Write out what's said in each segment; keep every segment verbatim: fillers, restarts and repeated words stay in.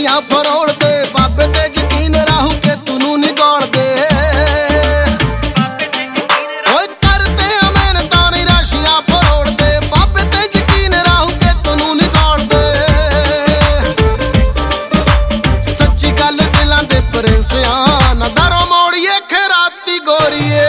ਰਾਸ਼ੀਆਂ ਫਰੋਲਦੇ ਬਾਬੇ ਤੇ ਯਕੀਨ ਰਾਹੂ ਕੇ ਤੂੰ ਨੀ ਗੋਲਦੇ ਓਏ ਕਰਦੇ ਆ ਮਿਹਨਤਾਂ ਨੀ ਰਾਸ਼ੀਆਂ ਫਰੋਲਦੇ ਬਾਬੇ ਤੇ ਯਕੀਨ ਰਾਹੂ ਕੇ ਤੂੰ ਨੀ ਗੋਲਦੇ ਸੱਚੀ ਗੱਲ ਦਿਲਾਂ ਦੇ ਪ੍ਰਿੰਸਿਆਂ ਨਾ ਦਰੋਂ ਮੋੜੀਏ ਖਰਾਤੀ ਗੋਰੀਏ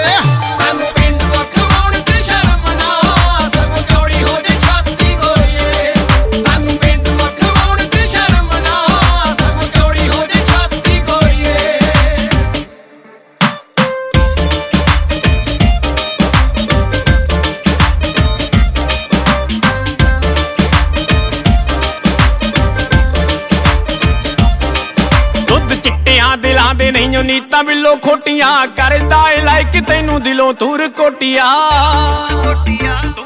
दिलां दे नहीं नीतां बिलो खोटियां करदा ए लाइक तैनू दिलों तूर कोटिया।